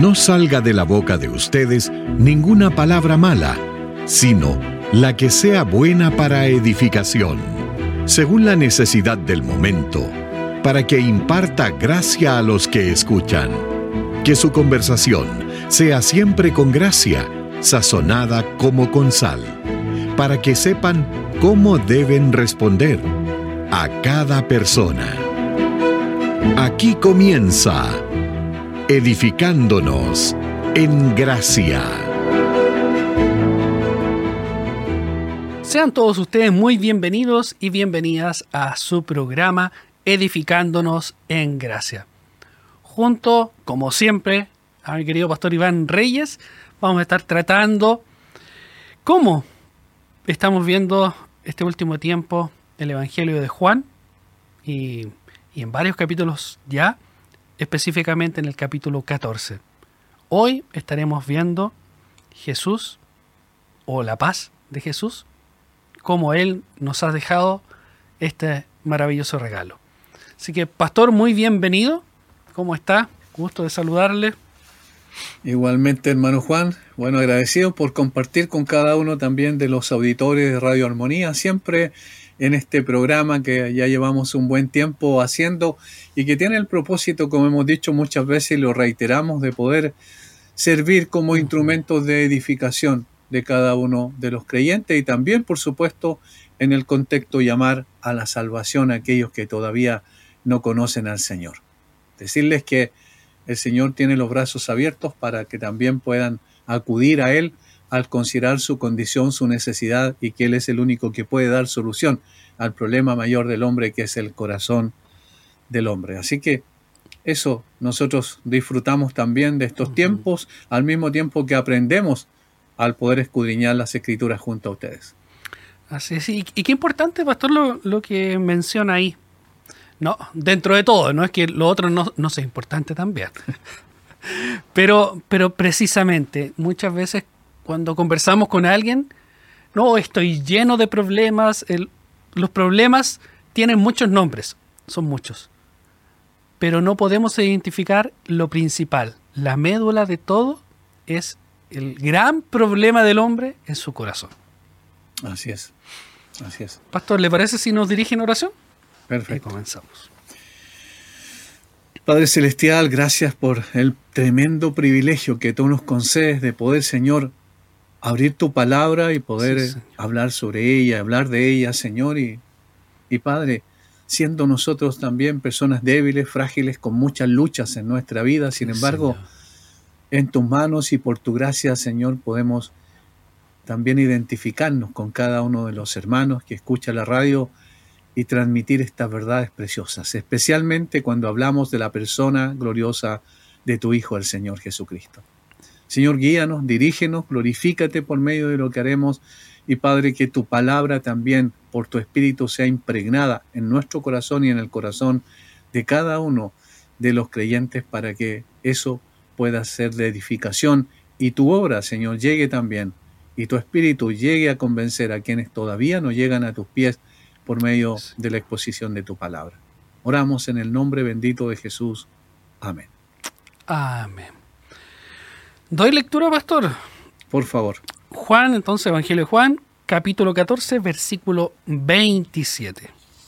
no salga de la boca de ustedes ninguna palabra mala, sino la que sea buena para edificación, según la necesidad del momento, para que imparta gracia a los que escuchan. Que su conversación sea siempre con gracia, sazonada como con sal, para que sepan cómo deben responder a cada persona. Aquí comienza Edificándonos en Gracia. Sean todos ustedes muy bienvenidos y bienvenidas a su programa Edificándonos en Gracia. Junto, como siempre, a mi querido pastor Iván Reyes, vamos a estar tratando cómo estamos viendo este último tiempo el Evangelio de Juan y en varios capítulos ya, específicamente en el capítulo 14. Hoy estaremos viendo Jesús o la paz de Jesús, cómo Él nos ha dejado este maravilloso regalo. Así que, pastor, muy bienvenido. ¿Cómo está? Gusto de saludarle. Igualmente, hermano Juan, bueno, agradecido por compartir con cada uno también de los auditores de Radio Armonía, siempre en este programa que ya llevamos un buen tiempo haciendo y que tiene el propósito, como hemos dicho muchas veces y lo reiteramos, de poder servir como instrumentos de edificación de cada uno de los creyentes y también, por supuesto, en el contexto llamar a la salvación a aquellos que todavía no conocen al Señor. Decirles que el Señor tiene los brazos abiertos para que también puedan acudir a Él al considerar su condición, su necesidad y que Él es el único que puede dar solución al problema mayor del hombre, que es el corazón del hombre. Así que eso, nosotros disfrutamos también de estos tiempos, al mismo tiempo que aprendemos al poder escudriñar las Escrituras junto a ustedes. Así es, y qué importante, pastor, lo que menciona ahí. No, dentro de todo, no es que lo otro no sea importante también. Pero precisamente, muchas veces cuando conversamos con alguien, no, estoy lleno de problemas. Los problemas tienen muchos nombres, son muchos. Pero no podemos identificar lo principal. La médula de todo es el gran problema del hombre en su corazón. Así es, así es. Pastor, ¿le parece si nos dirige en oración? Perfecto. Y comenzamos. Padre Celestial, gracias por el tremendo privilegio que tú nos concedes de poder, Señor, abrir tu palabra y poder hablar sobre ella, hablar de ella, Señor. Y Padre, siendo nosotros también personas débiles, frágiles, con muchas luchas en nuestra vida, sin embargo, Señor, en tus manos y por tu gracia, Señor, podemos también identificarnos con cada uno de los hermanos que escucha la radio y transmitir estas verdades preciosas, especialmente cuando hablamos de la persona gloriosa de tu Hijo, el Señor Jesucristo. Señor, guíanos, dirígenos, glorifícate por medio de lo que haremos y, Padre, que tu palabra también por tu Espíritu sea impregnada en nuestro corazón y en el corazón de cada uno de los creyentes para que eso pueda ser de edificación y tu obra, Señor, llegue también y tu Espíritu llegue a convencer a quienes todavía no llegan a tus pies por medio de la exposición de tu palabra. Oramos en el nombre bendito de Jesús. Amén. Amén. ¿Doy lectura, pastor? Por favor. Juan, entonces, Evangelio de Juan, capítulo 14, versículo 27.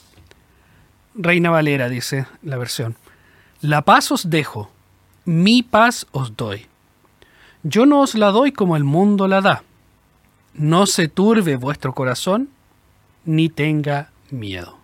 Reina Valera, dice la versión. La paz os dejo, mi paz os doy. Yo no os la doy como el mundo la da. No se turbe vuestro corazón, ni tenga miedo.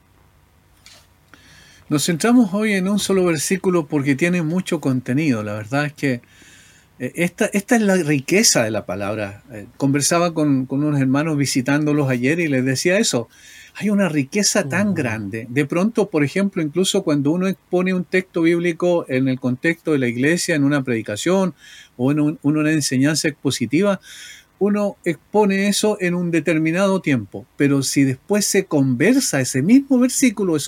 Nos centramos hoy en un solo versículo porque tiene mucho contenido. La verdad es que esta es la riqueza de la palabra. Conversaba con unos hermanos visitándolos ayer y les decía eso. Hay una riqueza tan grande. De pronto, por ejemplo, incluso cuando uno expone un texto bíblico en el contexto de la iglesia, en una predicación o en una enseñanza expositiva, uno expone eso en un determinado tiempo, pero si después se conversa esos mismos versículos,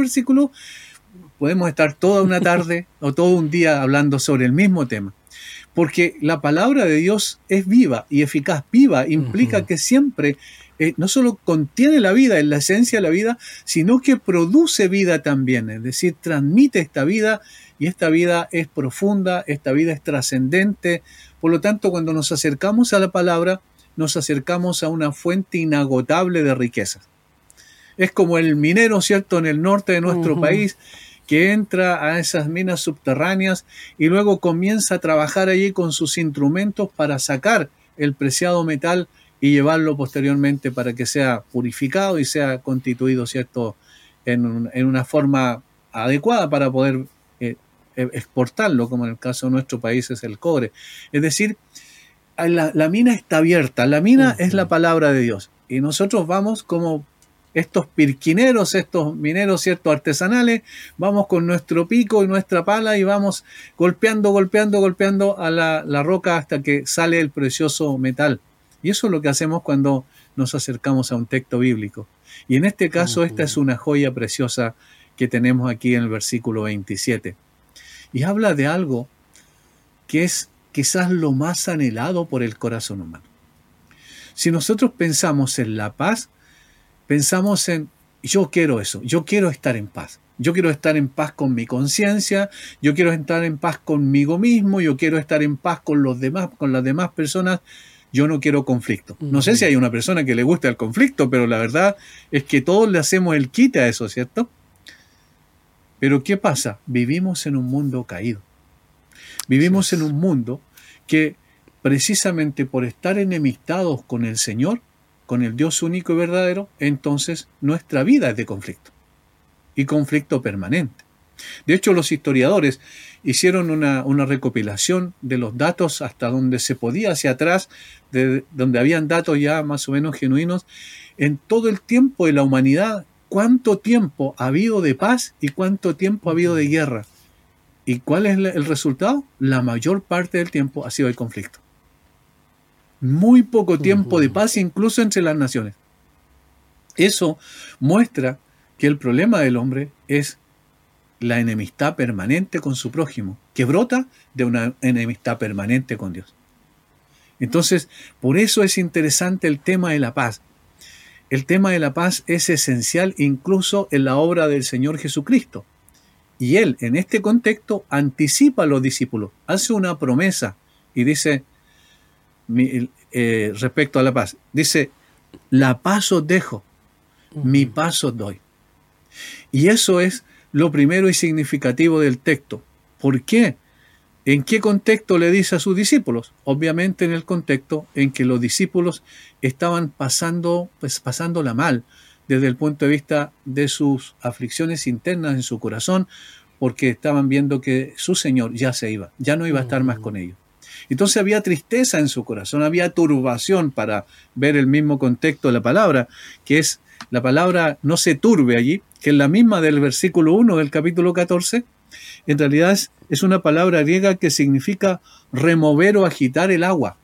podemos estar toda una tarde o todo un día hablando sobre el mismo tema. Porque la palabra de Dios es viva y eficaz. Viva implica que siempre no solo contiene la vida, es la esencia de la vida, sino que produce vida también. Es decir, transmite esta vida, y esta vida es profunda, esta vida es trascendente. Por lo tanto, cuando nos acercamos a la palabra, nos acercamos a una fuente inagotable de riquezas. Es como el minero, ¿cierto?, en el norte de nuestro país, que entra a esas minas subterráneas y luego comienza a trabajar allí con sus instrumentos para sacar el preciado metal y llevarlo posteriormente para que sea purificado y sea constituido, ¿cierto?, en una forma adecuada para poder exportarlo, como en el caso de nuestro país es el cobre. Es decir, la mina está abierta, la mina es la palabra de Dios, y nosotros vamos como estos pirquineros, estos mineros, ¿cierto?, artesanales, vamos con nuestro pico y nuestra pala y vamos golpeando a la roca hasta que sale el precioso metal. Y eso es lo que hacemos cuando nos acercamos a un texto bíblico. Y en este caso, esta es una joya preciosa que tenemos aquí en el versículo 27. Y habla de algo que es quizás lo más anhelado por el corazón humano. Si nosotros pensamos en la paz, pensamos en, yo quiero eso, yo quiero estar en paz. Yo quiero estar en paz con mi conciencia, yo quiero estar en paz conmigo mismo, yo quiero estar en paz con los demás, con las demás personas. Yo no quiero conflicto. No sé si hay una persona que le guste el conflicto, pero la verdad es que todos le hacemos el quite a eso, ¿cierto? Pero ¿qué pasa? Vivimos en un mundo caído. Vivimos en un mundo que precisamente por estar enemistados con el Señor, con el Dios único y verdadero, entonces nuestra vida es de conflicto. Y conflicto permanente. De hecho, los historiadores hicieron una recopilación de los datos hasta donde se podía, hacia atrás, de donde habían datos ya más o menos genuinos, en todo el tiempo de la humanidad, cuánto tiempo ha habido de paz y cuánto tiempo ha habido de guerra. ¿Y cuál es el resultado? La mayor parte del tiempo ha sido el conflicto. Muy poco tiempo de paz, incluso entre las naciones. Eso muestra que el problema del hombre es la enemistad permanente con su prójimo, que brota de una enemistad permanente con Dios. Entonces, por eso es interesante el tema de la paz. El tema de la paz es esencial incluso en la obra del Señor Jesucristo. Y Él, en este contexto, anticipa a los discípulos, hace una promesa y dice, respecto a la paz, dice, la paz os dejo, mi paz os doy. Y eso es lo primero y significativo del texto. ¿Por qué? ¿En qué contexto le dice a sus discípulos? Obviamente en el contexto en que los discípulos estaban pasándola mal desde el punto de vista de sus aflicciones internas en su corazón, porque estaban viendo que su Señor ya se iba, ya no iba a estar más con ellos. Entonces había tristeza en su corazón, había turbación, para ver el mismo contexto de la palabra, que es la palabra no se turbe allí, que es la misma del versículo 1 del capítulo 14, en realidad es una palabra griega que significa remover o agitar el agua.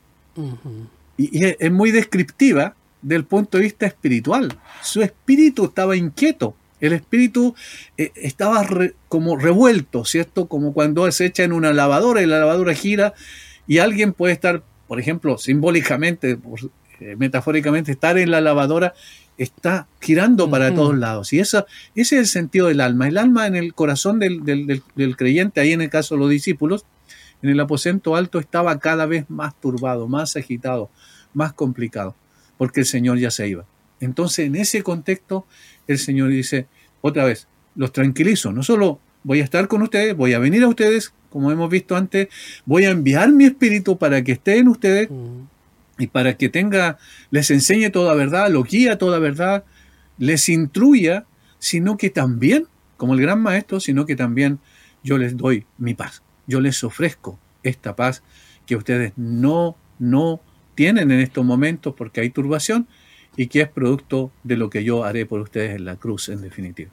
Y es muy descriptiva del punto de vista espiritual. Su espíritu estaba inquieto, el espíritu estaba como revuelto, ¿cierto? Como cuando se echa en una lavadora y la lavadora gira y alguien puede estar, por ejemplo, simbólicamente, metafóricamente, estar en la lavadora, está girando para todos lados. Y ese es el sentido del alma. El alma en el corazón del creyente, ahí en el caso de los discípulos, en el aposento alto estaba cada vez más turbado, más agitado, más complicado, porque el Señor ya se iba. Entonces, en ese contexto, el Señor dice, otra vez, los tranquilizo, no solo voy a estar con ustedes, voy a venir a ustedes, como hemos visto antes, voy a enviar mi espíritu para que estén ustedes, y para que les enseñe toda verdad, los guíe a toda verdad, les instruya, sino que también, como el gran maestro, sino que también yo les doy mi paz. Yo les ofrezco esta paz que ustedes no tienen en estos momentos porque hay turbación y que es producto de lo que yo haré por ustedes en la cruz, en definitiva.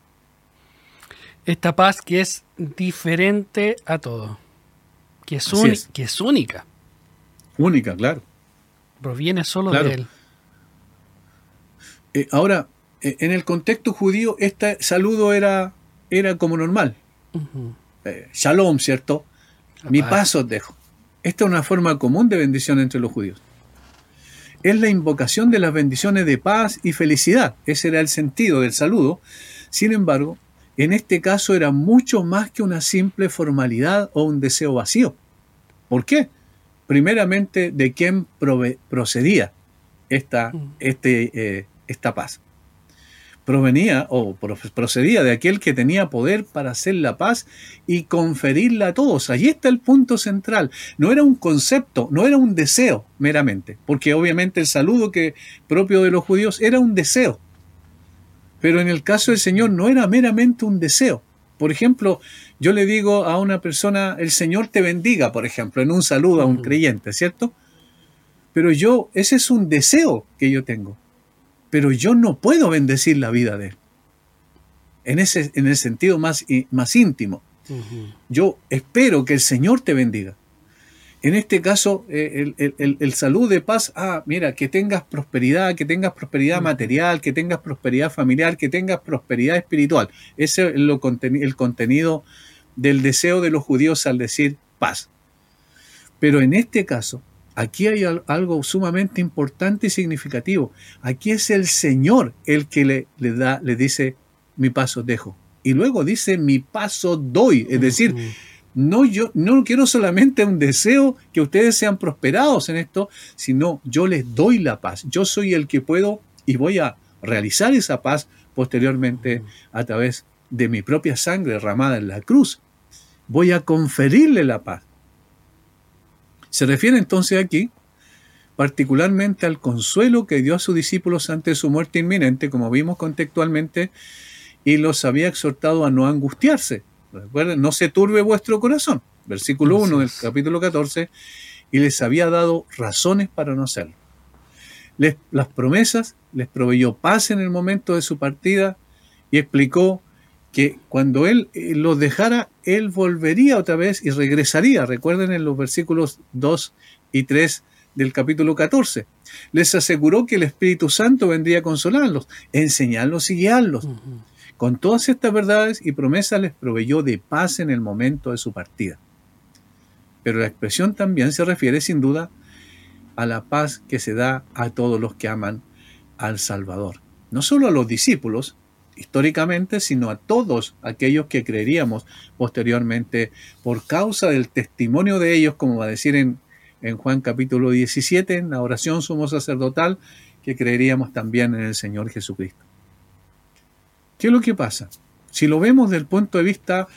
Esta paz que es diferente a todo, que es única. Única, claro. Proviene solo de Él. Ahora, en el contexto judío, este saludo era como normal. Shalom, ¿cierto? Mi paz os dejo. Esta es una forma común de bendición entre los judíos. Es la invocación de las bendiciones de paz y felicidad. Ese era el sentido del saludo. Sin embargo, en este caso era mucho más que una simple formalidad o un deseo vacío. ¿Por qué? Primeramente, de quién procedía esta paz. Provenía o procedía de aquel que tenía poder para hacer la paz y conferirla a todos. Allí está el punto central. No era un concepto, no era un deseo meramente, porque obviamente el saludo propio de los judíos era un deseo. Pero en el caso del Señor no era meramente un deseo. Por ejemplo, yo le digo a una persona, el Señor te bendiga, por ejemplo, en un saludo a un creyente, ¿cierto? Pero ese es un deseo que yo tengo. Pero yo no puedo bendecir la vida de él. En el sentido más íntimo. Yo espero que el Señor te bendiga. En este caso, el saludo de paz, mira, que tengas prosperidad material, que tengas prosperidad familiar, que tengas prosperidad espiritual. Ese es el contenido del deseo de los judíos al decir paz. Pero en este caso, aquí hay algo sumamente importante y significativo. Aquí es el Señor el que le dice, mi paz os dejo. Y luego dice, mi paz os doy. Es decir, yo no quiero solamente un deseo que ustedes sean prosperados en esto, sino yo les doy la paz. Yo soy el que puedo y voy a realizar esa paz posteriormente a través de mi propia sangre derramada en la cruz. Voy a conferirle la paz. Se refiere entonces aquí particularmente al consuelo que dio a sus discípulos ante su muerte inminente, como vimos contextualmente, y los había exhortado a no angustiarse. Recuerden, no se turbe vuestro corazón, versículo 1 del capítulo 14, y les había dado razones para no hacerlo. Las promesas les proveyó paz en el momento de su partida y explicó que cuando Él los dejara, Él volvería otra vez y regresaría. Recuerden en los versículos 2 y 3 del capítulo 14. Les aseguró que el Espíritu Santo vendría a consolarlos, enseñarlos y guiarlos. Con todas estas verdades y promesas les proveyó de paz en el momento de su partida. Pero la expresión también se refiere sin duda a la paz que se da a todos los que aman al Salvador. No solo a los discípulos, históricamente, sino a todos aquellos que creeríamos posteriormente por causa del testimonio de ellos, como va a decir en Juan capítulo 17, en la oración sumo sacerdotal, que creeríamos también en el Señor Jesucristo. ¿Qué es lo que pasa? Si lo vemos del punto de vista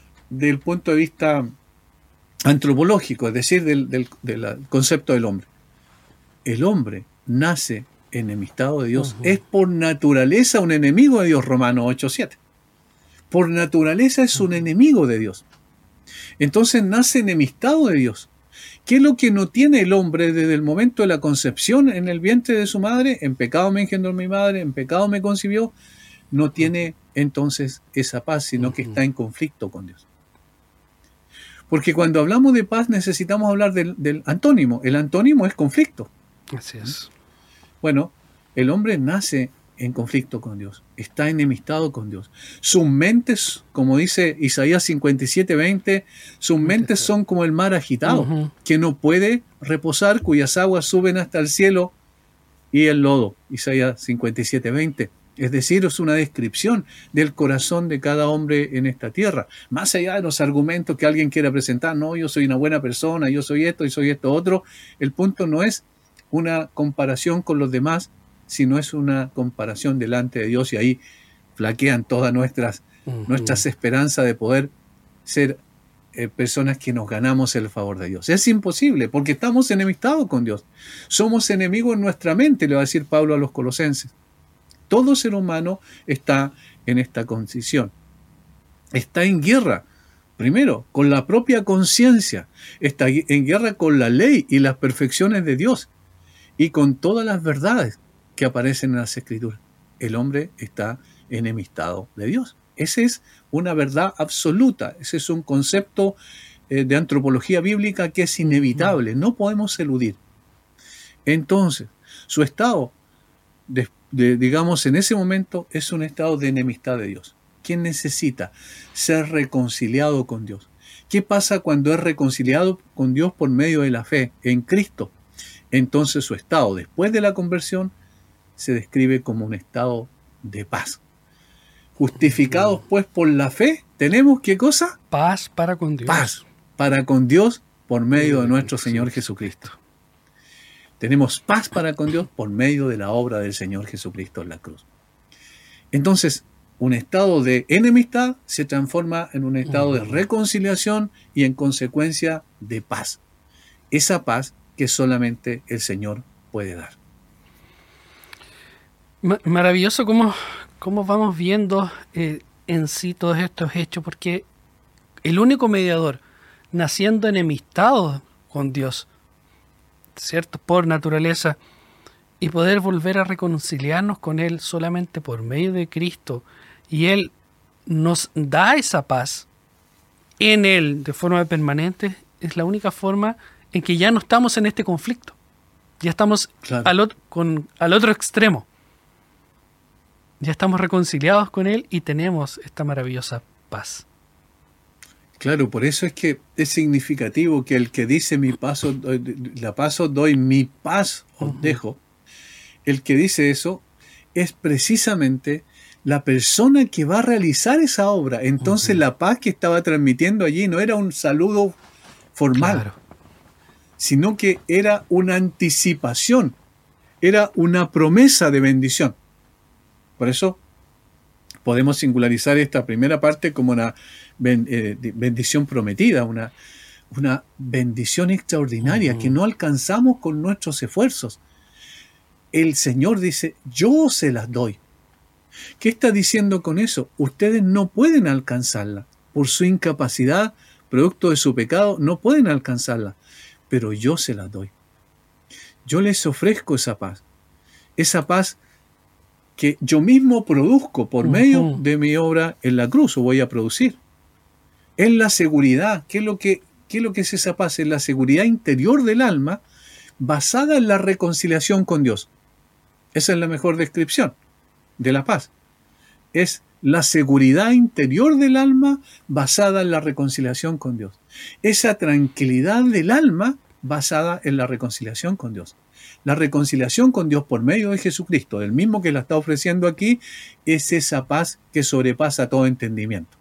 antropológico, es decir, del concepto del hombre. El hombre nace enemistado de Dios, es por naturaleza un enemigo de Dios, Romanos 8:7. Por naturaleza es un enemigo de Dios. Entonces nace enemistado de Dios. ¿Qué es lo que no tiene el hombre desde el momento de la concepción en el vientre de su madre? En pecado me engendró mi madre, en pecado me concibió. No tiene entonces esa paz, sino que está en conflicto con Dios. Porque cuando hablamos de paz necesitamos hablar del antónimo. El antónimo es conflicto. Así es. Bueno, el hombre nace en conflicto con Dios, está enemistado con Dios. Sus mentes, como dice Isaías 57:20, sus mentes son como el mar agitado, que no puede reposar, cuyas aguas suben hasta el cielo y el lodo. Isaías 57:20. Es decir, es una descripción del corazón de cada hombre en esta tierra. Más allá de los argumentos que alguien quiera presentar, no, yo soy una buena persona, yo soy esto y soy esto otro, el punto no es una comparación con los demás, sino es una comparación delante de Dios, y ahí flaquean todas nuestras esperanzas de poder ser personas que nos ganamos el favor de Dios. Es imposible, porque estamos enemistados con Dios. Somos enemigos en nuestra mente, le va a decir Pablo a los colosenses. Todo ser humano está en esta condición. Está en guerra, primero, con la propia conciencia. Está en guerra con la ley y las perfecciones de Dios, y con todas las verdades que aparecen en las Escrituras. El hombre está enemistado de Dios. Esa es una verdad absoluta. Ese es un concepto de antropología bíblica que es inevitable. No podemos eludir. Entonces, su estado, digamos, en ese momento, es un estado de enemistad de Dios. ¿Quién necesita ser reconciliado con Dios? ¿Qué pasa cuando es reconciliado con Dios por medio de la fe en Cristo? Entonces su estado después de la conversión se describe como un estado de paz. Justificados pues por la fe, ¿tenemos qué cosa? Paz para con Dios. Paz para con Dios por medio de nuestro Señor Jesucristo. Tenemos paz para con Dios por medio de la obra del Señor Jesucristo en la cruz. Entonces, un estado de enemistad se transforma en un estado de reconciliación y en consecuencia de paz. Esa paz que solamente el Señor puede dar. Maravilloso cómo vamos viendo en sí todos estos hechos, porque el único mediador naciendo enemistado con Dios, ¿cierto? Por naturaleza, y poder volver a reconciliarnos con Él solamente por medio de Cristo, y Él nos da esa paz en Él de forma permanente, es la única forma en que ya no estamos en este conflicto. Ya estamos al otro extremo. Ya estamos reconciliados con Él y tenemos esta maravillosa paz. Claro, por eso es que es significativo que el que dice la paz os doy, mi paz os dejo, el que dice eso es precisamente la persona que va a realizar esa obra. Entonces la paz que estaba transmitiendo allí no era un saludo formal, sino que era una anticipación, era una promesa de bendición. Por eso podemos singularizar esta primera parte como una bendición prometida, una bendición extraordinaria que no alcanzamos con nuestros esfuerzos. El Señor dice, yo se las doy. ¿Qué está diciendo con eso? Ustedes no pueden alcanzarla. Por su incapacidad, producto de su pecado, no pueden alcanzarla. Pero yo se las doy. Yo les ofrezco esa paz. Esa paz que yo mismo produzco por medio de mi obra en la cruz, o voy a producir. Es la seguridad. ¿Qué es lo que es esa paz? Es la seguridad interior del alma basada en la reconciliación con Dios. Esa es la mejor descripción de la paz. Es la seguridad interior del alma basada en la reconciliación con Dios. Esa tranquilidad del alma basada en la reconciliación con Dios. La reconciliación con Dios por medio de Jesucristo, del mismo que la está ofreciendo aquí, es esa paz que sobrepasa todo entendimiento.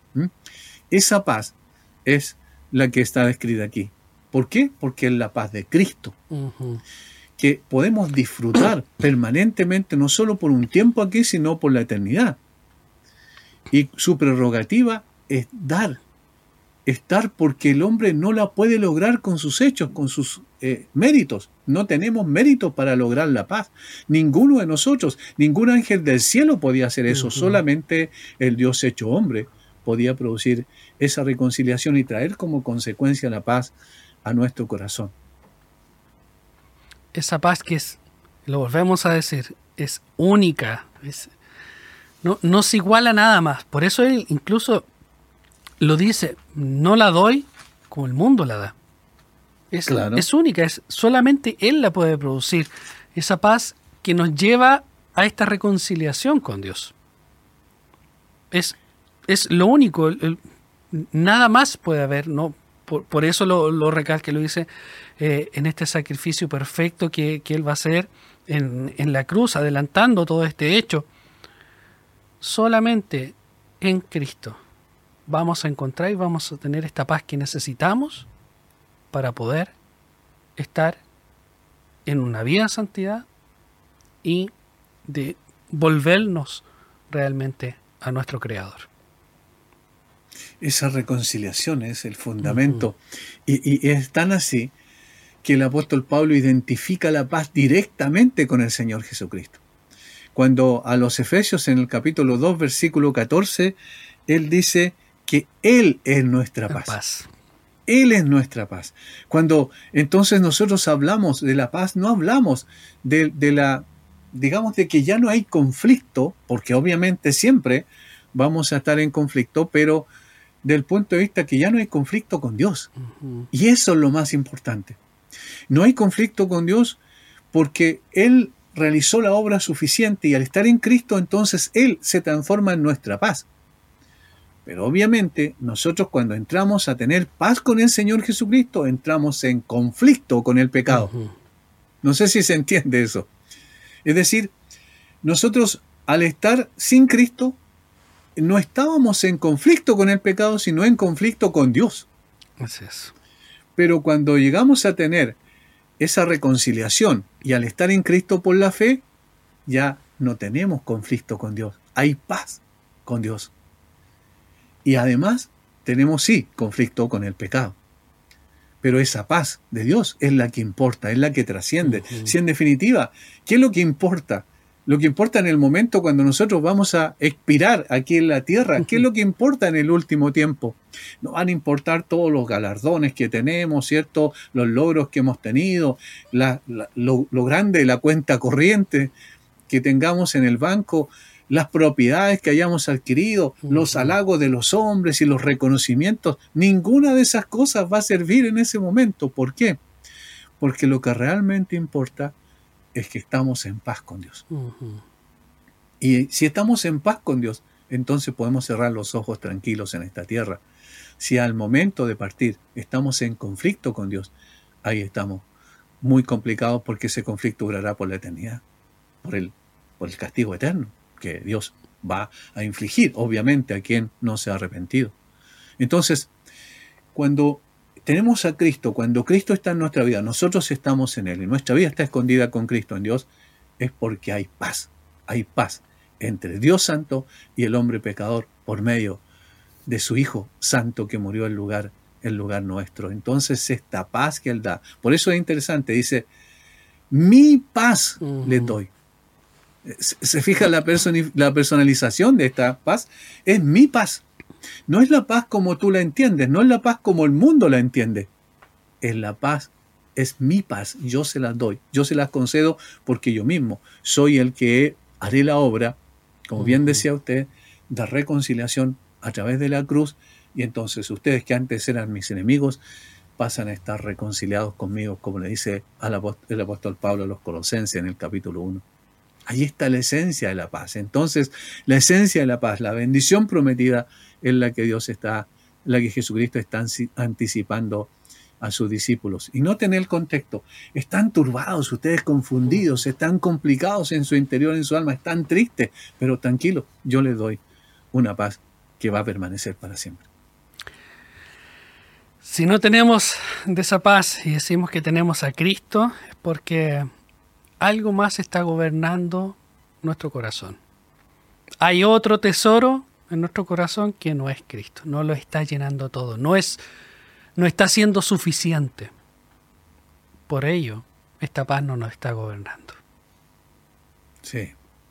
Esa paz es la que está descrita aquí. ¿Por qué? Porque es la paz de Cristo. Que podemos disfrutar permanentemente, no solo por un tiempo aquí, sino por la eternidad. Y su prerrogativa es estar porque el hombre no la puede lograr con sus hechos, con sus méritos. No tenemos méritos para lograr la paz. Ninguno de nosotros, ningún ángel del cielo podía hacer eso. Solamente el Dios hecho hombre podía producir esa reconciliación y traer como consecuencia la paz a nuestro corazón. Esa paz que es, lo volvemos a decir, es única. No se iguala a nada más. Por eso él incluso lo dice, no la doy como el mundo la da. Es única, solamente Él la puede producir. Esa paz que nos lleva a esta reconciliación con Dios. Es lo único, nada más puede haber, ¿no? Por eso lo recalca, lo dice en este sacrificio perfecto que Él va a hacer en la cruz, adelantando todo este hecho. Solamente en Cristo vamos a encontrar y vamos a tener esta paz que necesitamos para poder estar en una vida de santidad y de volvernos realmente a nuestro Creador. Esa reconciliación es el fundamento. Y es tan así que el apóstol Pablo identifica la paz directamente con el Señor Jesucristo. Cuando a los Efesios en el capítulo 2, versículo 14, él dice que Él es nuestra paz. Él es nuestra paz. Cuando entonces nosotros hablamos de la paz, no hablamos de que ya no hay conflicto, porque obviamente siempre vamos a estar en conflicto, pero del punto de vista que ya no hay conflicto con Dios. Y eso es lo más importante. No hay conflicto con Dios porque Él realizó la obra suficiente y al estar en Cristo, entonces Él se transforma en nuestra paz. Pero obviamente nosotros cuando entramos a tener paz con el Señor Jesucristo, entramos en conflicto con el pecado. No sé si se entiende eso. Es decir, nosotros al estar sin Cristo, no estábamos en conflicto con el pecado, sino en conflicto con Dios. Así es. Pero cuando llegamos a tener esa reconciliación y al estar en Cristo por la fe, ya no tenemos conflicto con Dios. Hay paz con Dios. Y además tenemos sí conflicto con el pecado. Pero esa paz de Dios es la que importa, es la que trasciende. Si en definitiva, ¿qué es lo que importa? Lo que importa en el momento cuando nosotros vamos a expirar aquí en la tierra, ¿qué es lo que importa en el último tiempo? No van a importar todos los galardones que tenemos, ¿cierto? Los logros que hemos tenido, lo grande de la cuenta corriente que tengamos en el banco, las propiedades que hayamos adquirido, los halagos de los hombres y los reconocimientos. Ninguna de esas cosas va a servir en ese momento. ¿Por qué? Porque lo que realmente importa es que estamos en paz con Dios. Y si estamos en paz con Dios, entonces podemos cerrar los ojos tranquilos en esta tierra. Si al momento de partir estamos en conflicto con Dios, ahí estamos muy complicados porque ese conflicto durará por la eternidad, por el castigo eterno que Dios va a infligir, obviamente, a quien no se ha arrepentido. Entonces, cuando tenemos a Cristo, cuando Cristo está en nuestra vida, nosotros estamos en Él y nuestra vida está escondida con Cristo en Dios, es porque hay paz entre Dios Santo y el hombre pecador por medio de su Hijo Santo que murió en lugar nuestro. Entonces, esta paz que Él da, por eso es interesante, dice, mi paz les doy. Se fija la personalización de esta paz, es mi paz. No es la paz como tú la entiendes, no es la paz como el mundo la entiende. Es la paz, es mi paz, yo se las doy, yo se las concedo porque yo mismo soy el que haré la obra, como bien decía usted, de reconciliación a través de la cruz, y entonces ustedes que antes eran mis enemigos, pasan a estar reconciliados conmigo, como le dice el apóstol Pablo a los Colosenses en el capítulo 1. Ahí está la esencia de la paz. Entonces, la esencia de la paz, la bendición prometida, es la que Jesucristo está anticipando a sus discípulos. Y noten el contexto. Están turbados, ustedes confundidos, están complicados en su interior, en su alma, están tristes, pero tranquilos, yo les doy una paz que va a permanecer para siempre. Si no tenemos de esa paz y decimos que tenemos a Cristo, es porque algo más está gobernando nuestro corazón. Hay otro tesoro en nuestro corazón que no es Cristo, no lo está llenando todo, no está siendo suficiente. Por ello, esta paz no nos está gobernando. Sí.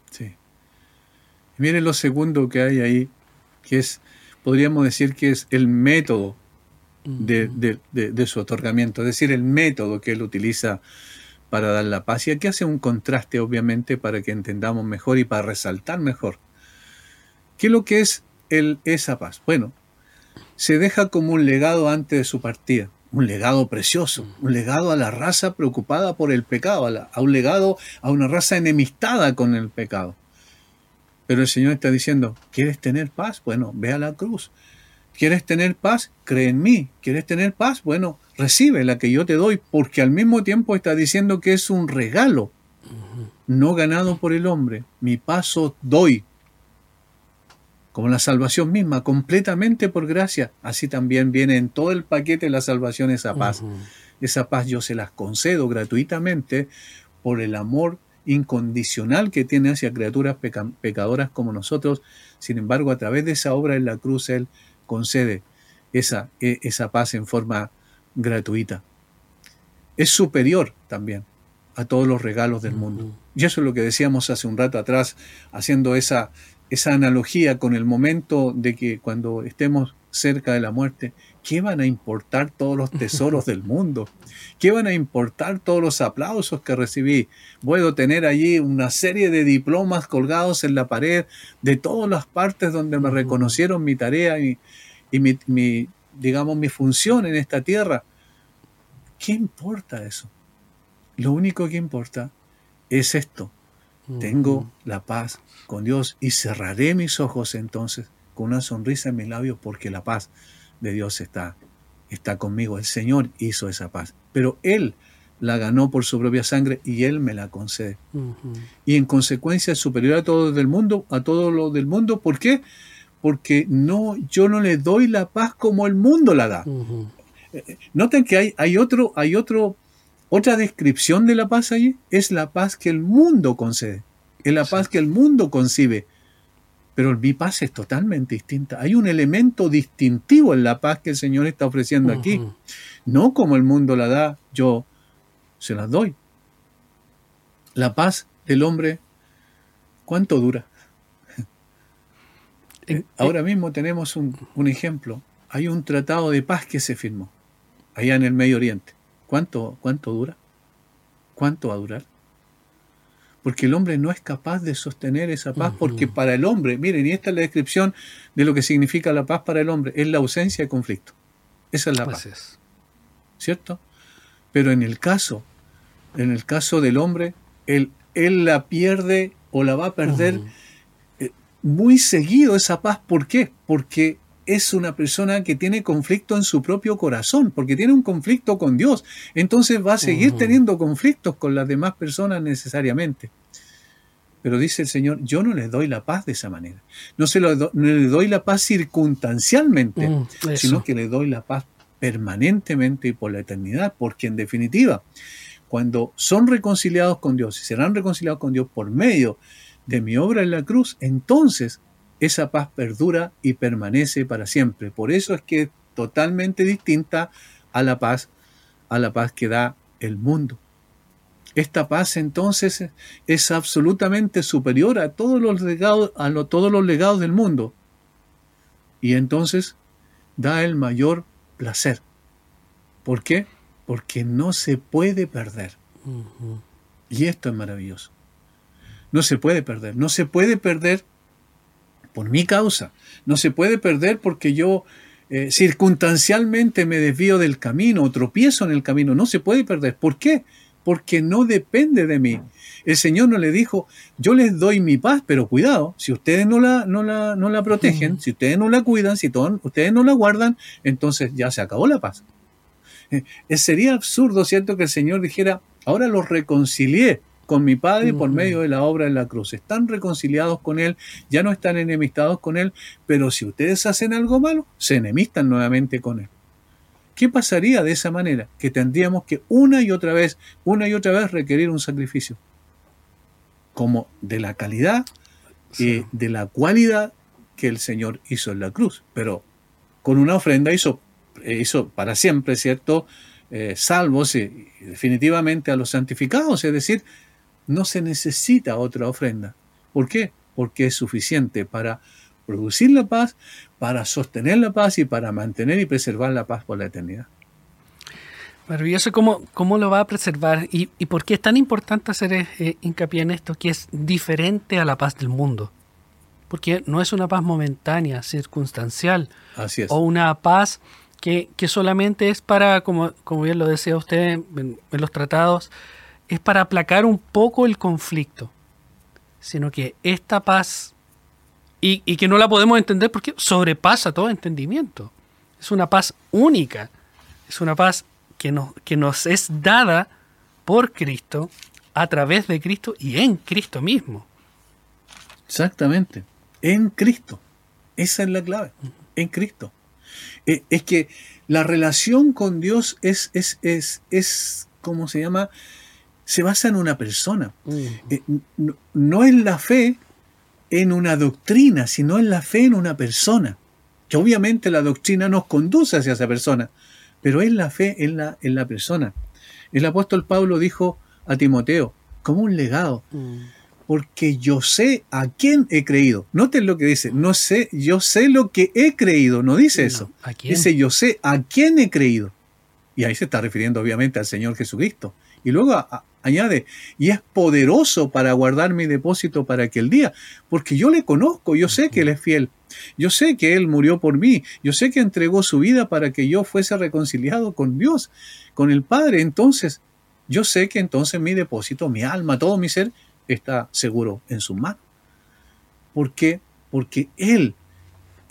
Miren lo segundo que hay ahí, que es, podríamos decir que es el método de su otorgamiento, es decir, el método que él utiliza para dar la paz. Y aquí hace un contraste, obviamente, para que entendamos mejor y para resaltar mejor. ¿Qué es lo que es esa paz? Bueno, se deja como un legado antes de su partida, un legado precioso, un legado a la raza preocupada por el pecado, a un legado a una raza enemistada con el pecado. Pero el Señor está diciendo, ¿quieres tener paz? Bueno, ve a la cruz. ¿Quieres tener paz? Cree en mí. ¿Quieres tener paz? Bueno, recibe la que yo te doy, porque al mismo tiempo está diciendo que es un regalo, no ganado por el hombre. Mi paz os doy, como la salvación misma, completamente por gracia. Así también viene en todo el paquete de la salvación esa paz. Esa paz yo se las concedo gratuitamente por el amor incondicional que tiene hacia criaturas pecadoras como nosotros. Sin embargo, a través de esa obra en la cruz, Él concede esa paz en forma gratuita. Es superior también a todos los regalos del mundo. Y eso es lo que decíamos hace un rato atrás, haciendo esa analogía con el momento de que cuando estemos cerca de la muerte, ¿qué van a importar todos los tesoros del mundo? ¿Qué van a importar todos los aplausos que recibí? Puedo tener allí una serie de diplomas colgados en la pared de todas las partes donde me reconocieron mi tarea y mi función en esta tierra. ¿Qué importa eso? Lo único que importa es esto. Tengo la paz con Dios y cerraré mis ojos entonces con una sonrisa en mis labios, porque la paz de Dios está conmigo. El Señor hizo esa paz, pero Él la ganó por su propia sangre y Él me la concede. Y en consecuencia es superior a todo lo del mundo. ¿Por qué? Porque yo no le doy la paz como el mundo la da. Noten que hay otra descripción de la paz allí. Es la paz que el mundo concede. Es la paz que el mundo concibe. Pero mi paz es totalmente distinta. Hay un elemento distintivo en la paz que el Señor está ofreciendo aquí. No como el mundo la da, yo se las doy. La paz del hombre, ¿cuánto dura? Ahora mismo tenemos un ejemplo. Hay un tratado de paz que se firmó allá en el Medio Oriente. ¿Cuánto dura? ¿Cuánto va a durar? Porque el hombre no es capaz de sostener esa paz, porque para el hombre, miren, y esta es la descripción de lo que significa la paz para el hombre, es la ausencia de conflicto. Esa es la paz. ¿Cierto? Pero en el caso del hombre, él la pierde o la va a perder muy seguido esa paz. ¿Por qué? Porque es una persona que tiene conflicto en su propio corazón, porque tiene un conflicto con Dios. Entonces va a seguir teniendo conflictos con las demás personas necesariamente. Pero dice el Señor, yo no les doy la paz de esa manera. No le doy la paz circunstancialmente, sino que le doy la paz permanentemente y por la eternidad, porque en definitiva, cuando son reconciliados con Dios y serán reconciliados con Dios por medio de mi obra en la cruz, entonces esa paz perdura y permanece para siempre. Por eso es que es totalmente distinta a la paz que da el mundo. Esta paz entonces es absolutamente superior a todos los legados del mundo. Y entonces da el mayor placer. ¿Por qué? Porque no se puede perder. Y esto es maravilloso. No se puede perder. No se puede perder por mi causa. No se puede perder porque yo circunstancialmente me desvío del camino o tropiezo en el camino. No se puede perder. ¿Por qué? Porque no depende de mí. El Señor no le dijo, yo les doy mi paz, pero cuidado, si ustedes no la protegen, si ustedes no la cuidan, si ustedes no la guardan, entonces ya se acabó la paz. Sería absurdo, ¿cierto?, que el Señor dijera, ahora los reconcilié con mi Padre por medio de la obra en la cruz. Están reconciliados con Él, ya no están enemistados con Él, pero si ustedes hacen algo malo, se enemistan nuevamente con Él. ¿Qué pasaría de esa manera? Que tendríamos que una y otra vez requerir un sacrificio, como de la calidad y de la cualidad que el Señor hizo en la cruz. Pero con una ofrenda hizo para siempre, ¿cierto?, salvos y definitivamente a los santificados. Es decir, no se necesita otra ofrenda. ¿Por qué? Porque es suficiente para producir la paz, para sostener la paz y para mantener y preservar la paz por la eternidad. Maravilloso. ¿Cómo lo va a preservar? ¿Y por qué es tan importante hacer hincapié en esto, que es diferente a la paz del mundo? Porque no es una paz momentánea, circunstancial. Así es. O una paz que solamente es para, como bien lo decía usted en los tratados, es para aplacar un poco el conflicto. Sino que esta paz, y que no la podemos entender porque sobrepasa todo entendimiento. Es una paz única. Es una paz que nos es dada por Cristo, a través de Cristo y en Cristo mismo. Exactamente. En Cristo. Esa es la clave. En Cristo. Es que la relación con Dios es ¿cómo se llama? Se basa en una persona. No es la fe en una doctrina, sino en la fe en una persona. Que obviamente la doctrina nos conduce hacia esa persona, pero es la fe en la persona. El apóstol Pablo dijo a Timoteo, como un legado, porque yo sé a quién he creído. Noten lo que dice, yo sé lo que he creído, no dice eso. ¿A quién? Dice, yo sé a quién he creído. Y ahí se está refiriendo obviamente al Señor Jesucristo. Y luego añade, y es poderoso para guardar mi depósito para aquel día, porque yo le conozco, yo sé que Él es fiel, yo sé que Él murió por mí, yo sé que entregó su vida para que yo fuese reconciliado con Dios, con el Padre. Entonces, yo sé que entonces mi depósito, mi alma, todo mi ser, está seguro en sus manos. ¿Por qué? Porque Él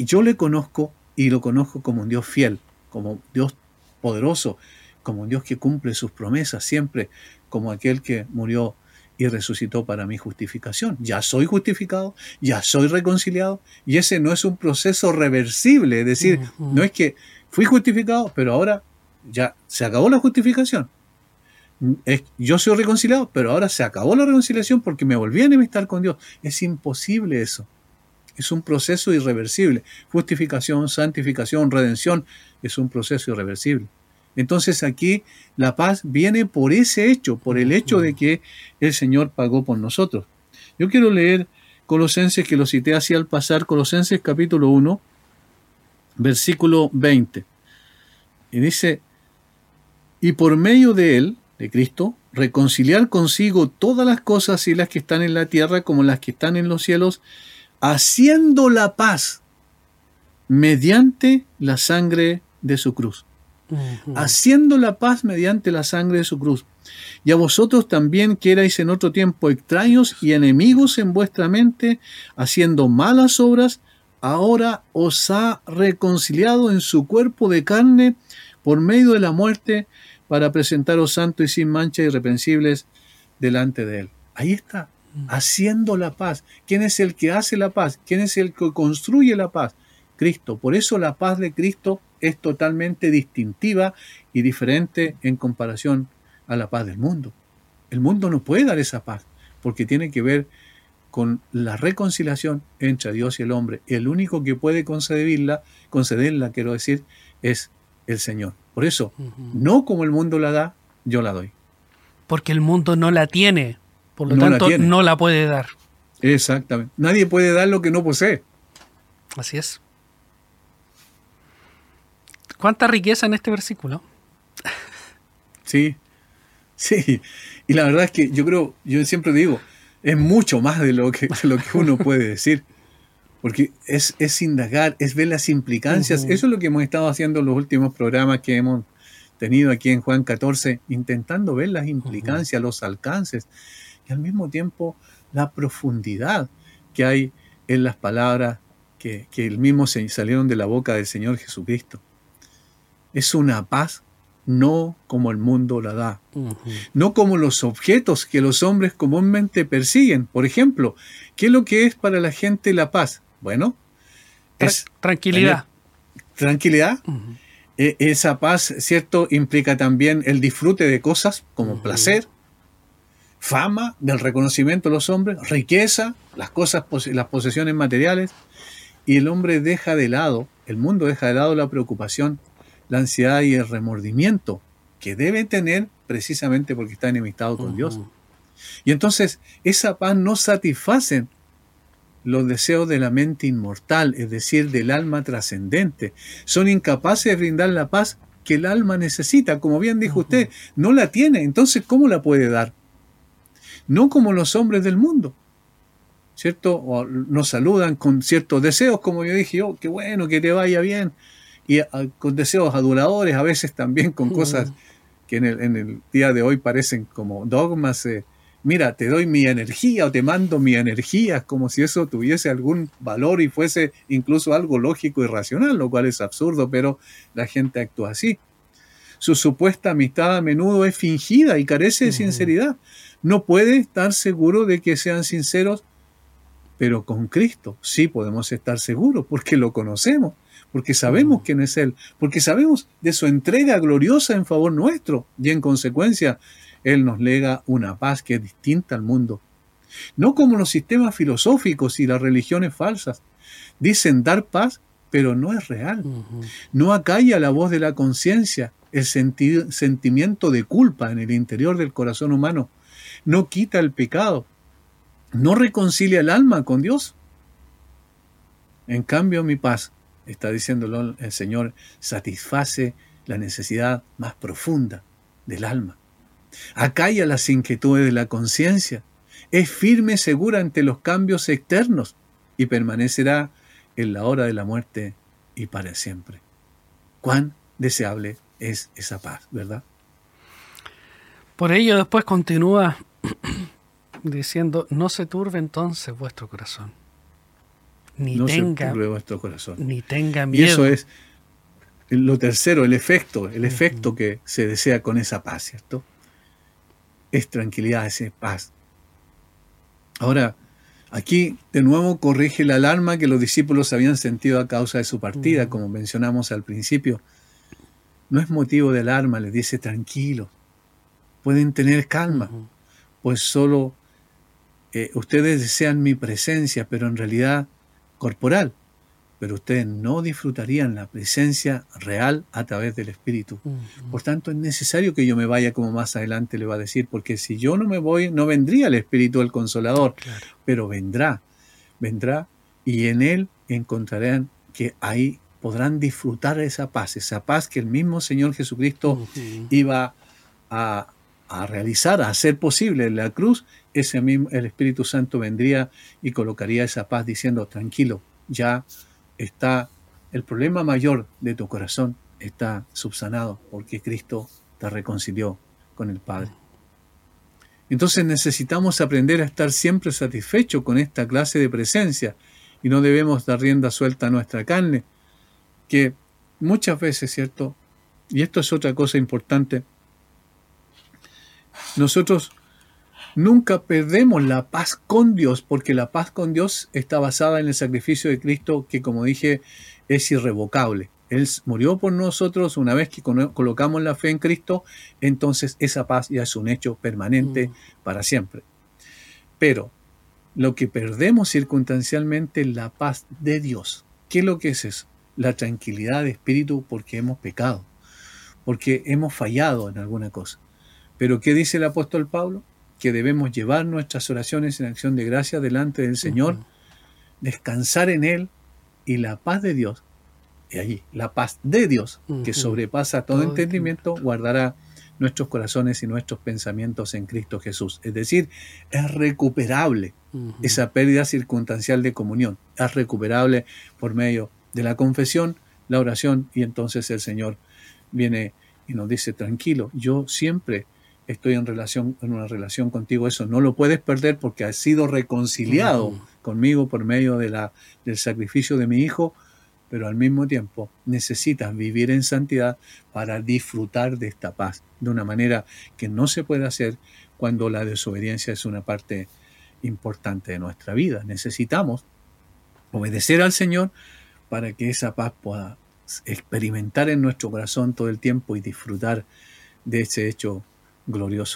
Y yo le conozco y lo conozco como un Dios fiel, como un Dios poderoso, como un Dios que cumple sus promesas siempre, como aquel que murió y resucitó para mi justificación. Ya soy justificado, ya soy reconciliado, y ese no es un proceso reversible, es decir, no es que fui justificado, pero ahora ya se acabó la justificación. Yo soy reconciliado, pero ahora se acabó la reconciliación porque me volví a enemistar con Dios. Es imposible eso. Es un proceso irreversible. Justificación, santificación, redención, es un proceso irreversible. Entonces aquí la paz viene por ese hecho, por el hecho de que el Señor pagó por nosotros. Yo quiero leer Colosenses, que lo cité así al pasar, Colosenses capítulo 1, versículo 20. Y dice, y por medio de Él, de Cristo, reconciliar consigo todas las cosas, y las que están en la tierra como las que están en los cielos, haciendo la paz mediante la sangre de su cruz. Haciendo la paz mediante la sangre de su cruz. Y a vosotros también, que erais en otro tiempo extraños y enemigos en vuestra mente, haciendo malas obras, ahora os ha reconciliado en su cuerpo de carne por medio de la muerte, para presentaros santos y sin mancha, irreprensibles delante de Él. Ahí está, haciendo la paz. ¿Quién es el que hace la paz? ¿Quién es el que construye la paz? Cristo. Por eso la paz de Cristo es totalmente distintiva y diferente en comparación a la paz del mundo. El mundo no puede dar esa paz, porque tiene que ver con la reconciliación entre Dios y el hombre. El único que puede concederla, quiero decir, es el Señor. Por eso, no como el mundo la da, yo la doy. Porque el mundo no la tiene, por lo tanto no la puede dar. Exactamente. Nadie puede dar lo que no posee. Así es. ¿Cuánta riqueza en este versículo? Sí, sí. Y la verdad es que yo siempre digo, es mucho más de lo que uno puede decir. Porque es indagar, es ver las implicancias. Eso es lo que hemos estado haciendo en los últimos programas que hemos tenido aquí en Juan 14, intentando ver las implicancias, los alcances, y al mismo tiempo la profundidad que hay en las palabras que el mismo salieron de la boca del Señor Jesucristo. Es una paz no como el mundo la da, no como los objetos que los hombres comúnmente persiguen. Por ejemplo, ¿qué es lo que es para la gente la paz? Bueno, es tranquilidad. Tranquilidad. Esa paz, ¿cierto?, implica también el disfrute de cosas como placer, fama, del reconocimiento de los hombres, riqueza, las posesiones materiales, y el hombre deja de lado, el mundo deja de lado la preocupación, la ansiedad y el remordimiento que debe tener precisamente porque está enemistado con Dios. Y entonces esa paz no satisface los deseos de la mente inmortal, es decir, del alma trascendente. Son incapaces de brindar la paz que el alma necesita. Como bien dijo usted, no la tiene. Entonces, ¿cómo la puede dar? No como los hombres del mundo, ¿cierto? O nos saludan con ciertos deseos, como yo dije, qué bueno, que te vaya bien. Y con deseos aduladores, a veces también con cosas que en el día de hoy parecen como dogmas. Mira, te doy mi energía o te mando mi energía, como si eso tuviese algún valor y fuese incluso algo lógico y racional, lo cual es absurdo, pero la gente actúa así. Su supuesta amistad a menudo es fingida y carece de sinceridad. No puede estar seguro de que sean sinceros, pero con Cristo sí podemos estar seguros, porque lo conocemos, porque sabemos quién es Él, porque sabemos de su entrega gloriosa en favor nuestro, y en consecuencia Él nos lega una paz que es distinta al mundo. No como los sistemas filosóficos y las religiones falsas. Dicen dar paz, pero no es real. No acalla la voz de la conciencia, el sentimiento de culpa en el interior del corazón humano. No quita el pecado. No reconcilia el alma con Dios. En cambio, mi paz, está diciéndolo el Señor, satisface la necesidad más profunda del alma. Acalla las inquietudes de la conciencia, es firme y segura ante los cambios externos y permanecerá en la hora de la muerte y para siempre. Cuán deseable es esa paz, ¿verdad? Por ello después continúa diciendo, no se turbe entonces vuestro corazón. no se turbe vuestro corazón. Ni tenga miedo. Y eso es lo tercero, el efecto que se desea con esa paz, ¿cierto? Es tranquilidad, es paz. Ahora, aquí de nuevo corrige la alarma que los discípulos habían sentido a causa de su partida, como mencionamos al principio. No es motivo de alarma, les dice tranquilo, pueden tener calma, pues solo ustedes desean mi presencia, pero en realidad corporal, pero ustedes no disfrutarían la presencia real a través del Espíritu. Por tanto, es necesario que yo me vaya, como más adelante le va a decir, porque si yo no me voy, no vendría el Espíritu del Consolador, claro. Pero vendrá, y en Él encontrarán que ahí podrán disfrutar esa paz que el mismo Señor Jesucristo iba a realizar, a hacer posible en la cruz. Ese mismo, el Espíritu Santo vendría y colocaría esa paz diciendo, tranquilo, ya está, el problema mayor de tu corazón está subsanado porque Cristo te reconcilió con el Padre. Entonces necesitamos aprender a estar siempre satisfechos con esta clase de presencia y no debemos dar rienda suelta a nuestra carne, que muchas veces, ¿cierto? Y esto es otra cosa importante, nosotros nunca perdemos la paz con Dios, porque la paz con Dios está basada en el sacrificio de Cristo, que como dije, es irrevocable. Él murió por nosotros. Una vez que colocamos la fe en Cristo, entonces esa paz ya es un hecho permanente para siempre. Pero lo que perdemos circunstancialmente es la paz de Dios. ¿Qué es lo que es eso? La tranquilidad de espíritu porque hemos pecado, porque hemos fallado en alguna cosa. Pero ¿qué dice el apóstol Pablo? Que debemos llevar nuestras oraciones en acción de gracia delante del Señor, descansar en Él, y la paz de Dios, y allí, la paz de Dios, que sobrepasa todo entendimiento, guardará nuestros corazones y nuestros pensamientos en Cristo Jesús. Es decir, es recuperable esa pérdida circunstancial de comunión, es recuperable por medio de la confesión, la oración, y entonces el Señor viene y nos dice, tranquilo, yo siempre estoy en una relación contigo, eso no lo puedes perder porque has sido reconciliado conmigo por medio del sacrificio de mi Hijo, pero al mismo tiempo necesitas vivir en santidad para disfrutar de esta paz, de una manera que no se puede hacer cuando la desobediencia es una parte importante de nuestra vida. Necesitamos obedecer al Señor para que esa paz pueda experimentar en nuestro corazón todo el tiempo y disfrutar de ese hecho glorioso.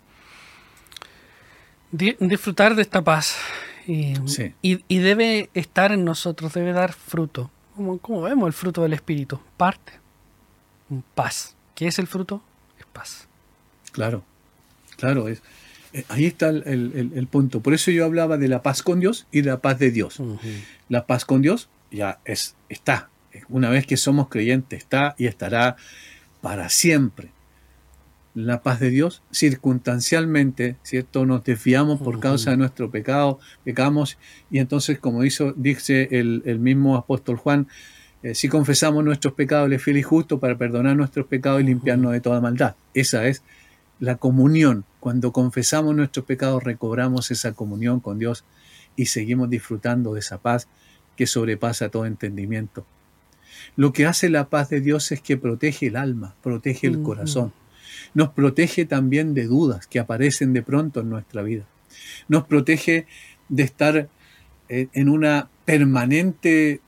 Disfrutar de esta paz Sí. y debe estar en nosotros, debe dar fruto. ¿Cómo vemos el fruto del Espíritu? Parte, paz. ¿Qué es el fruto? Es paz. Claro. Ahí está el punto. Por eso yo hablaba de la paz con Dios y de la paz de Dios. La paz con Dios ya está. Una vez que somos creyentes, está y estará para siempre. La paz de Dios, circunstancialmente, ¿cierto? Nos desviamos por causa de nuestro pecado, pecamos, y entonces, como dice el mismo apóstol Juan, si confesamos nuestros pecados, Él es fiel y justo para perdonar nuestros pecados y limpiarnos de toda maldad. Esa es la comunión. Cuando confesamos nuestros pecados, recobramos esa comunión con Dios y seguimos disfrutando de esa paz que sobrepasa todo entendimiento. Lo que hace la paz de Dios es que protege el alma, protege el corazón. Nos protege también de dudas que aparecen de pronto en nuestra vida. Nos protege de estar en un permanente,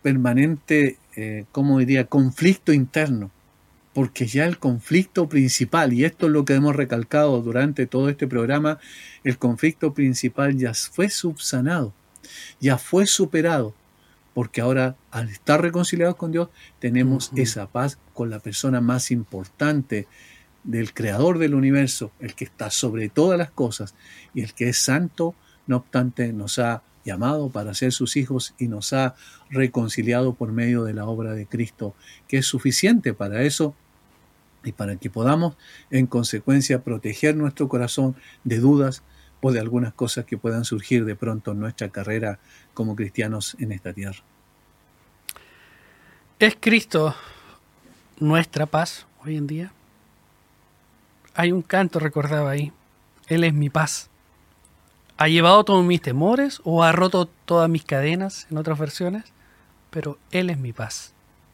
conflicto interno. Porque ya el conflicto principal, y esto es lo que hemos recalcado durante todo este programa, el conflicto principal ya fue subsanado, ya fue superado. Porque ahora, al estar reconciliados con Dios, tenemos esa paz con la persona más importante del Creador del universo, el que está sobre todas las cosas y el que es santo. No obstante, nos ha llamado para ser sus hijos y nos ha reconciliado por medio de la obra de Cristo, que es suficiente para eso y para que podamos, en consecuencia, proteger nuestro corazón de dudas o de algunas cosas que puedan surgir de pronto en nuestra carrera como cristianos en esta tierra. ¿Es Cristo nuestra paz hoy en día? Hay un canto recordado ahí. Él es mi paz. ha llevado todos mis temores o ha roto todas mis cadenas en otras versiones, pero Él es mi paz.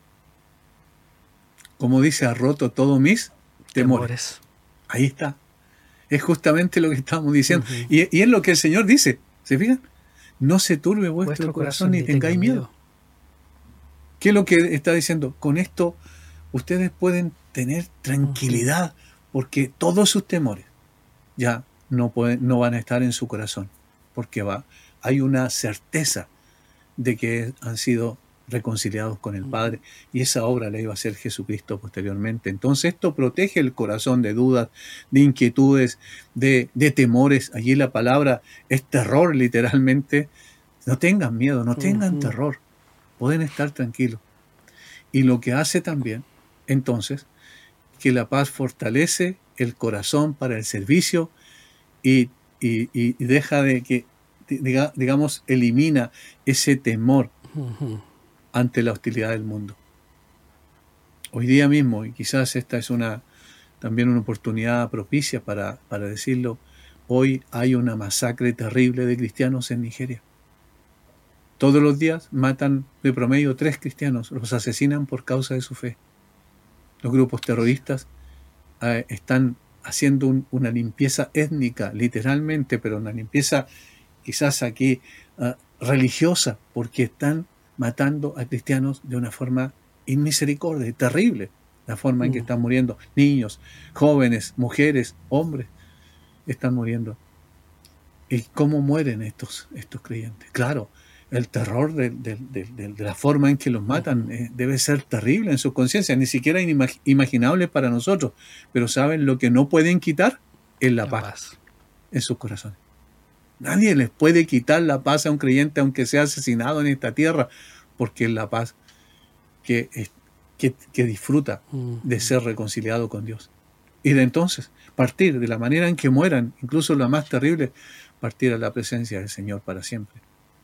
Como dice, ha roto todos mis temores. Ahí está. Es justamente lo que estamos diciendo. Uh-huh. Y es lo que el Señor dice. ¿Se fijan? No se turbe vuestro corazón ni tengáis miedo. ¿Qué es lo que está diciendo? Con esto ustedes pueden tener tranquilidad, porque todos sus temores ya no van a estar en su corazón, porque hay una certeza de que han sido reconciliados con el Padre, y esa obra la iba a hacer Jesucristo posteriormente. Entonces esto protege el corazón de dudas, de inquietudes, de temores. Allí la palabra es terror, literalmente. No tengan miedo, no tengan terror, pueden estar tranquilos. Y lo que hace también, entonces, que la paz fortalece el corazón para el servicio y deja de que, digamos, elimina ese temor ante la hostilidad del mundo. Hoy día mismo, y quizás esta es también una oportunidad propicia para decirlo, hoy hay una masacre terrible de cristianos en Nigeria. Todos los días matan de promedio 3 cristianos, los asesinan por causa de su fe. Los grupos terroristas están haciendo una limpieza étnica, literalmente, pero una limpieza quizás aquí religiosa, porque están matando a cristianos de una forma inmisericordia, terrible, la forma en que están muriendo. Niños, jóvenes, mujeres, hombres, están muriendo. ¿Y cómo mueren estos creyentes? Claro, el terror de la forma en que los matan debe ser terrible en su conciencia, ni siquiera inimaginable para nosotros, pero ¿saben lo que no pueden quitar? Es la paz en sus corazones. Nadie les puede quitar la paz a un creyente, aunque sea asesinado en esta tierra, porque es la paz que disfruta de ser reconciliado con Dios. Y de entonces partir de la manera en que mueran, incluso la más terrible, partir a la presencia del Señor para siempre.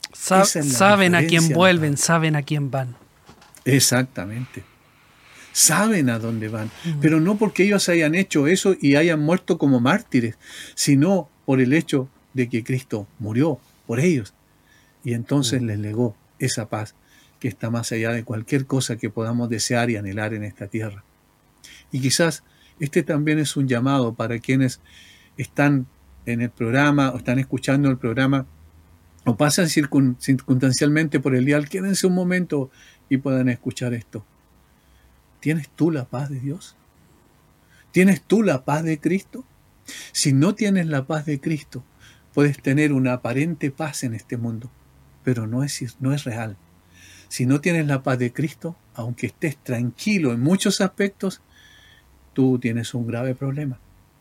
Saben a quién vuelven, saben a quién van. Exactamente. Saben a dónde van, pero no porque ellos hayan hecho eso y hayan muerto como mártires, sino por el hecho de que Cristo murió por ellos y entonces les legó esa paz que está más allá de cualquier cosa que podamos desear y anhelar en esta tierra. Y quizás este también es un llamado para quienes están en el programa o están escuchando el programa o pasan circunstancialmente por el dial. Quédense un momento y puedan escuchar esto. ¿Tienes tú la paz de Dios? ¿Tienes tú la paz de Cristo? Si no tienes la paz de Cristo, puedes tener una aparente paz en este mundo, pero no es real. Si no tienes la paz de Cristo, aunque estés tranquilo en muchos aspectos, tú tienes un grave problema.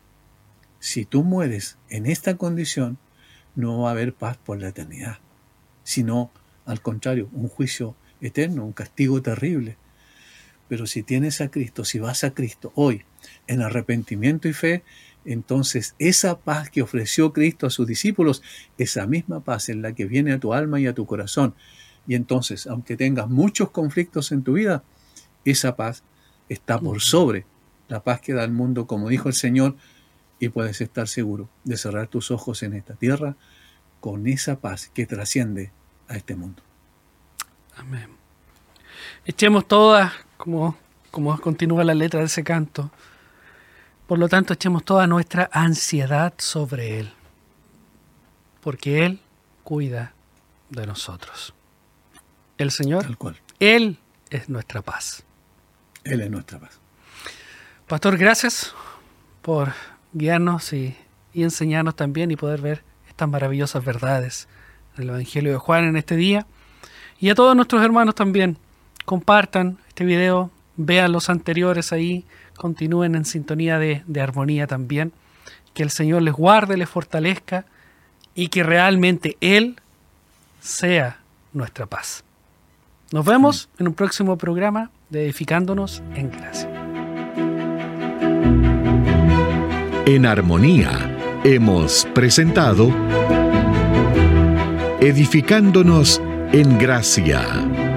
Si tú mueres en esta condición, no va a haber paz por la eternidad, sino, al contrario, un juicio eterno, un castigo terrible. Pero si tienes a Cristo, si vas a Cristo hoy en arrepentimiento y fe, entonces esa paz que ofreció Cristo a sus discípulos, esa misma paz es la que viene a tu alma y a tu corazón. Y entonces, aunque tengas muchos conflictos en tu vida, esa paz está por sobre la paz que da el mundo, como dijo el Señor, y puedes estar seguro de cerrar tus ojos en esta tierra con esa paz que trasciende a este mundo. Amén. Echemos todas, como continúa la letra de ese canto, por lo tanto echemos toda nuestra ansiedad sobre Él, porque Él cuida de nosotros. El Señor, tal cual. Él es nuestra paz. Él es nuestra paz. Pastor, gracias por guiarnos y enseñarnos también y poder ver estas maravillosas verdades del Evangelio de Juan en este día. Y a todos nuestros hermanos también, compartan este video, vean los anteriores ahí, continúen en sintonía de armonía también. Que el Señor les guarde, les fortalezca y que realmente Él sea nuestra paz. Nos vemos en un próximo programa de Edificándonos en Gracia. En armonía hemos presentado Edificándonos en Gracia.